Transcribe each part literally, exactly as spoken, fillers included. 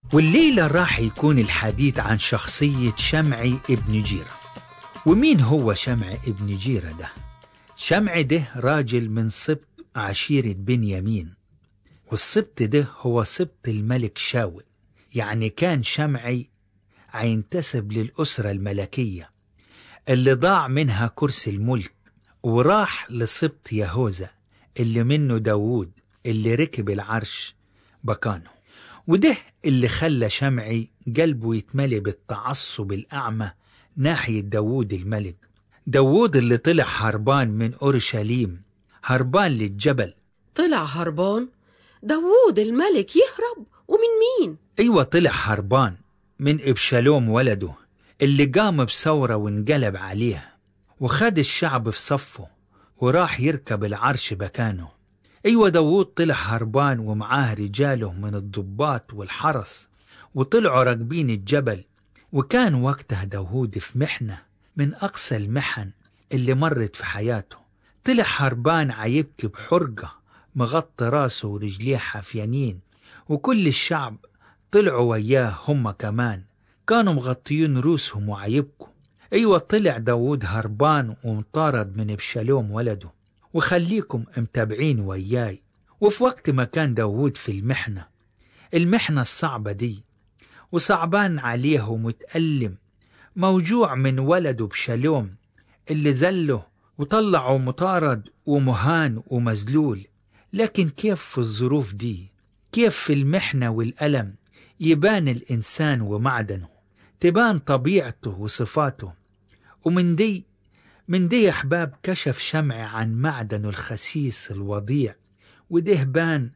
والليلة راح يكون الحديث عن شخصية شمعي ابن جيرة. ومين هو شمعي ابن جيرة ده؟ شمعي ده راجل من سبط عشيرة بنيامين، والسبط ده هو سبط الملك شاول. يعني كان شمعي هينتسب للأسرة الملكية اللي ضاع منها كرسي الملك، وراح لسبط يهوذا اللي منه داوود اللي ركب العرش بكانه. وده اللي خلى شمعي قلبه يتملي بالتعصب الأعمى ناحية داوود الملك. داوود اللي طلع هربان من أورشليم، هربان للجبل. طلع هربان؟ داوود الملك يهرب؟ ومن مين؟ أيوة، طلع هربان من إبشالوم ولده اللي قام بثورة وانقلب عليه، وخد الشعب في صفه وراح يركب العرش بكانه. أيوة، داوود طلع هربان ومعاه رجاله من الضباط والحرس، وطلعوا راكبين الجبل. وكان وقتها داوود في محنة من أقصى المحن اللي مرت في حياته. طلع هربان عيبكي بحرقة مغطي راسه ورجليه حافيانين، وكل الشعب طلعوا وياه هم كمان كانوا مغطيين روسهم وعيبكوا. أيوة، طلع داوود هربان ومطارد من ابشالوم ولده. وخليكم متابعين وياي. وفي وقت ما كان داوود في المحنة المحنة الصعبة دي، وصعبان عليه ومتألم، موجوع من ولده بشالوم اللي زله وطلعه مطارد ومهان ومزلول. لكن كيف في الظروف دي، كيف في المحنة والألم يبان الإنسان ومعدنه، تبان طبيعته وصفاته. ومن دي من دي أحباب كشف شمعي عن معدنه الخسيس الوضيع، وده بان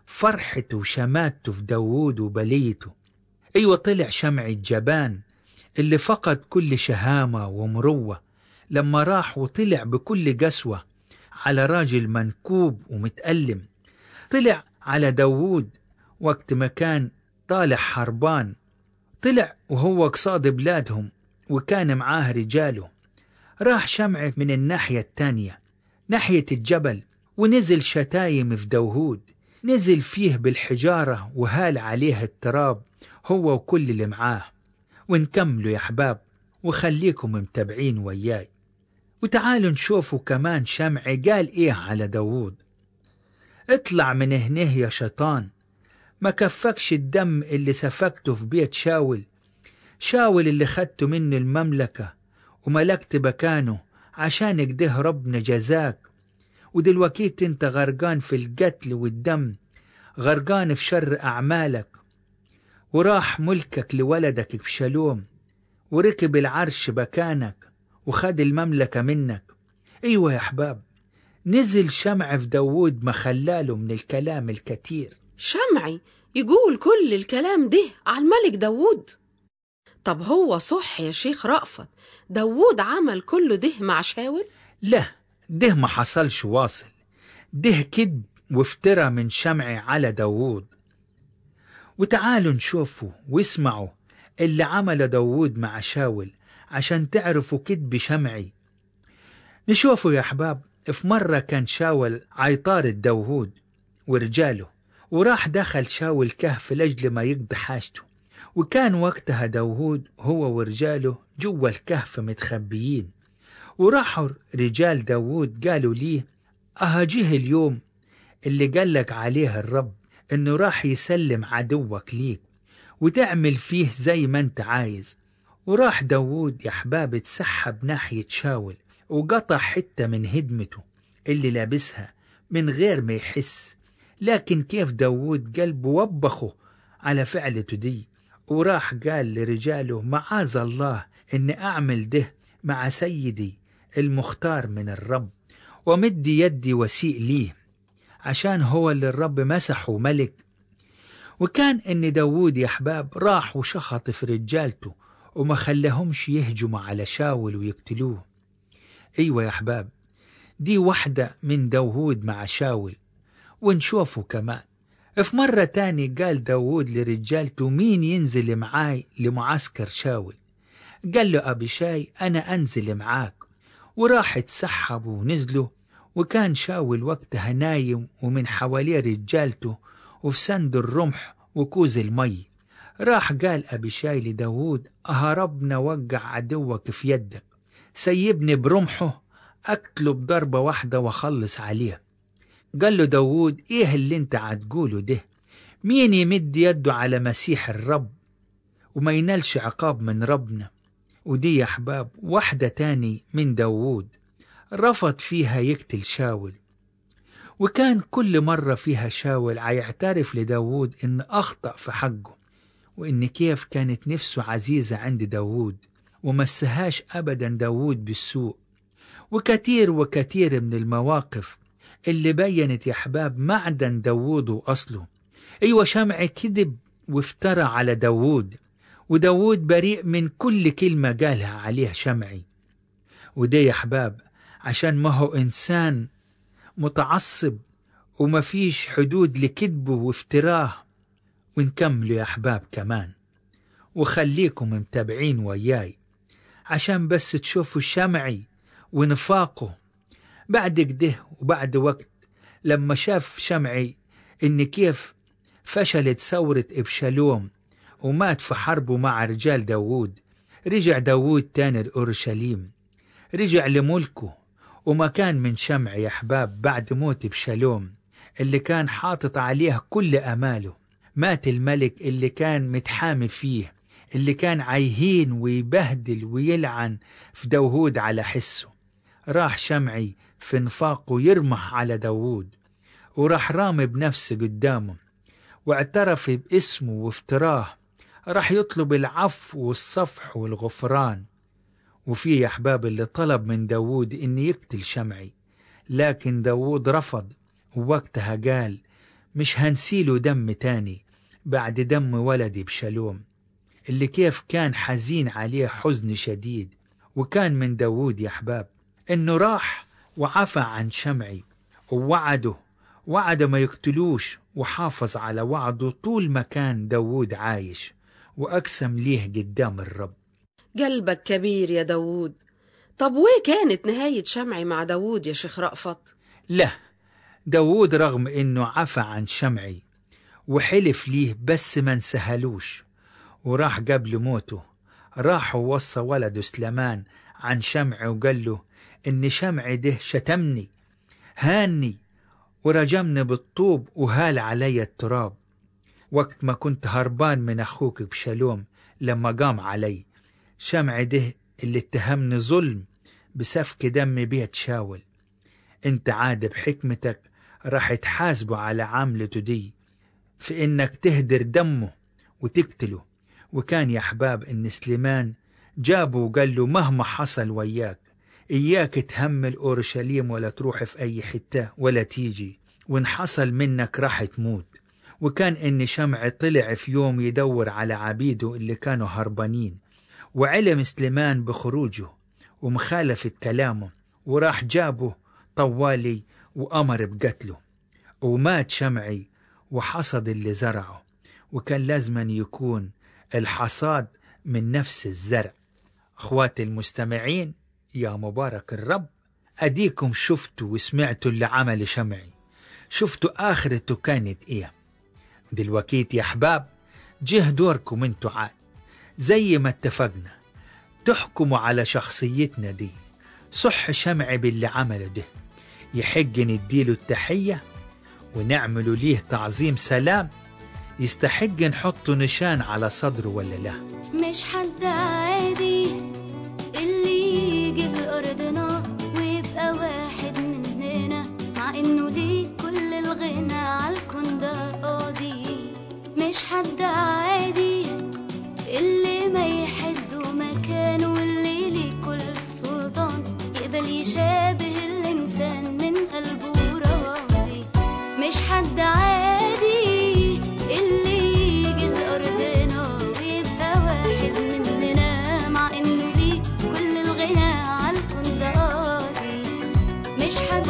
فرحته وشماتته في داوود وبليته. أيوة، طلع شمعي الجبان اللي فقد كل شهامة ومروة لما راح وطلع بكل قسوة على راجل منكوب ومتألم. طلع على داوود وقت ما كان طالع حربان، طلع وهو قصاد بلادهم وكان معاه رجاله. راح شمعي من الناحية التانية ناحية الجبل، ونزل شتايم في داوود، نزل فيه بالحجارة وهال عليه التراب هو وكل اللي معاه. ونكملوا يا أحباب وخليكم متابعين وياي، وتعالوا نشوفوا كمان شمعي قال إيه على داوود. اطلع من هنه يا شيطان، ما كفكش الدم اللي سفكته في بيت شاول، شاول اللي خدته منه المملكة وملكت بكانه عشان كده ربنا جزاك. ودلوقيت انت غرقان في القتل والدم، غرقان في شر أعمالك. وراح ملكك لولدك بشالوم وركب العرش بكانك وخد المملكة منك. ايوه يا أحباب، نزل شمع في داوود ما خلاله من الكلام الكتير. شمعي يقول كل الكلام ده على الملك داوود؟ طب هو صح يا شيخ رأفت داوود عمل كله ده مع شاول؟ لا، ده ما حصلش واصل، ده كذب وافترى من شمعي على داوود. وتعالوا نشوفوا واسمعوا اللي عمل داوود مع شاول عشان تعرفوا كذب شمعي. نشوفوا يا أحباب، في مرة كان شاول عيطارد داوود ورجاله، وراح دخل شاول كهف لأجل ما يقضي حاجته. وكان وقتها داوود هو ورجاله جوا الكهف متخبيين. وراحوا رجال داوود قالوا ليه: أهجيه اليوم اللي قالك عليه الرب إنه راح يسلم عدوك ليك وتعمل فيه زي ما انت عايز. وراح داوود يا أحباب تسحب ناحية شاول وقطع حتة من هدمته اللي لابسها من غير ما يحس. لكن كيف داوود قلبه وبخه على فعلته دي، وراح قال لرجاله: معاذ الله إن أعمل ده مع سيدي المختار من الرب، ومدي يدي وسيء ليه عشان هو اللي الرب مسحه ملك. وكان إن داوود يا أحباب راح وشخط في رجالته وما خلاهمش يهجموا على شاول ويقتلوه. أيوة يا أحباب، دي واحدة من داوود مع شاول. ونشوفوا كمان في مرة تاني قال داوود لرجالته: مين ينزل معاي لمعسكر شاول؟ قال له أبيشاي: أنا أنزل معاك. وراح تسحبوا ونزلوا. وكان شاول وقتها نايم ومن حواليه رجالته وفي سند الرمح وكوز المي. راح قال أبيشاي لداود: أهربنا وقع عدوك في يدك، سيبني برمحه أقتله بضربة واحدة وخلص عليه. قال له داود: إيه اللي انت عتقوله ده؟ مين يمد يده على مسيح الرب وما ينالش عقاب من ربنا؟ ودي يا أحباب واحدة تاني من داود رفض فيها يقتل شاول، وكان كل مرة فيها شاول عيعترف لداود إن أخطأ في حقه، وإن كيف كانت نفسه عزيزة عند داود ومسهاش أبدا داود بالسوء. وكتير وكتير من المواقف اللي بيّنت يا أحباب معدن داود وأصله. أيوة، شمعي كذب وافترى على داود، وداود بريء من كل كلمة قالها عليه شمعي. وده يا أحباب عشان ما هو إنسان متعصب وما فيش حدود لكذبه وافتراه. ونكملوا يا أحباب كمان، وخليكم متابعين وياي عشان بس تشوفوا شمعي ونفاقه. بعد كده وبعد وقت لما شاف شمعي إن كيف فشلت ثورة إبشالوم ومات في حربه مع رجال داود، رجع داود تاني لأورشليم، رجع لملكه. وما كان من شمعي يا أحباب بعد موت إبشالوم اللي كان حاطط عليه كل أماله. مات الملك اللي كان متحامي فيه، اللي كان عيهين ويبهدل ويلعن في داود على حسه. راح شمعي في نفاقه يرمح على داود، وراح رامي بنفسه قدامه واعترف باسمه وافتراه. راح يطلب العفو والصفح والغفران. وفي يا أحباب اللي طلب من داود إن يقتل شمعي، لكن داود رفض، ووقتها قال: مش هنسيله دم تاني بعد دم ولدي بشالوم، اللي كيف كان حزين عليه حزن شديد. وكان من داود يا أحباب إنه راح وعفى عن شمعي ووعده وعد ما يقتلوش، وحافظ على وعده طول ما كان داود عايش، وأقسم ليه قدام الرب. قلبك كبير يا داود. طب ويه كانت نهاية شمعي مع داود يا شيخ رأفت؟ لا، داود رغم إنه عفى عن شمعي وحلف ليه بس ما نسهلوش، وراح قبل موته راح ووصى ولده سليمان عن شمعي وقال له إن شمعي ده شتمني هاني ورجمني بالطوب وهال علي التراب وقت ما كنت هربان من أخوك بشالوم لما قام علي. شمعي ده اللي اتهمني ظلم بسفك دم بيت شاول. انت عاد بحكمتك راح تحاسبه على عاملته دي في انك تهدر دمه وتقتله. وكان يا أحباب إن سليمان جابه وقال له: مهما حصل وياك إياك تهمل أورشليم ولا تروح في أي حتة ولا تيجي، وإن حصل منك راح تموت. وكان إن شمع طلع في يوم يدور على عبيده اللي كانوا هربانين، وعلم سليمان بخروجه ومخالفة كلامه، وراح جابه طوالي وأمر بقتله. ومات شمعي وحصد اللي زرعه، وكان لازما يكون الحصاد من نفس الزرع. أخواتي المستمعين يا مبارك الرب، أديكم شفتوا وسمعتوا اللي عمل شمعي، شفتوا آخرته كانت إيه. دلوقتي يا أحباب جه دوركم انتوا عاد زي ما اتفقنا تحكموا على شخصيتنا دي. صح شمعي باللي عمله ده يحق نديله التحية ونعمله ليه تعظيم سلام؟ يستحق نحطه نشان على صدره ولا لا؟ مش حد عادي اللي يجي لأرضنا ويبقى واحد مننا، مع انه ليه كل الغنى عالكون ده قاضي. مش حد عادي اللي ما يحدوا مكانه، واللي ليه كل السلطان يقبل يشابه الإنسان من قلبه راضي. مش حد عادي اللي يجي لأرضنا ويبقى واحد مننا، مع إنه ليه كل الغنى عالكون ده قاضي. مش حد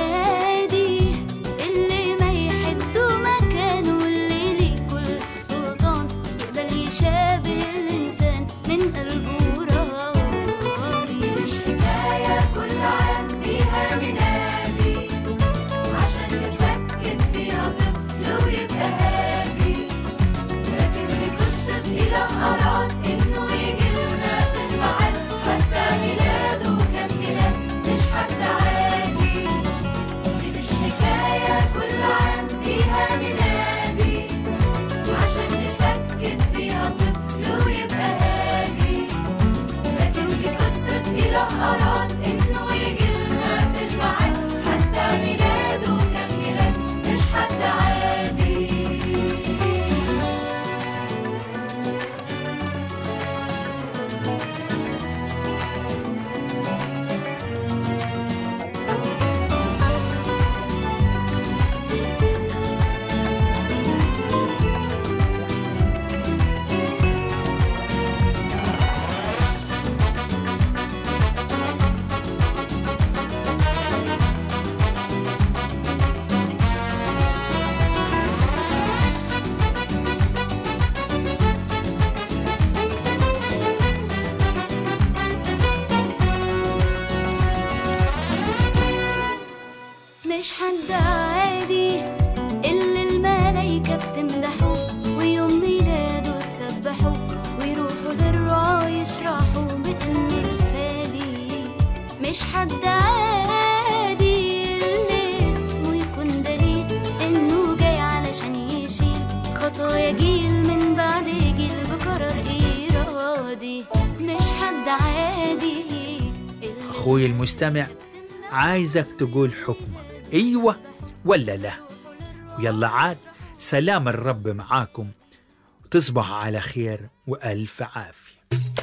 عادي اللي ما يحدوا مكانه، واللي ليه كل السلطان يقبل يشابه الإنسان من قلبه راضي. مش حكاية كل عام بيها منادي عشان نسكت بيها طفل أخوي المستمع، عايزك تقول حكمك أيوة ولا لا. ويلا عاد، سلام الرب معاكم، وتصبحوا على خير وألف عافية.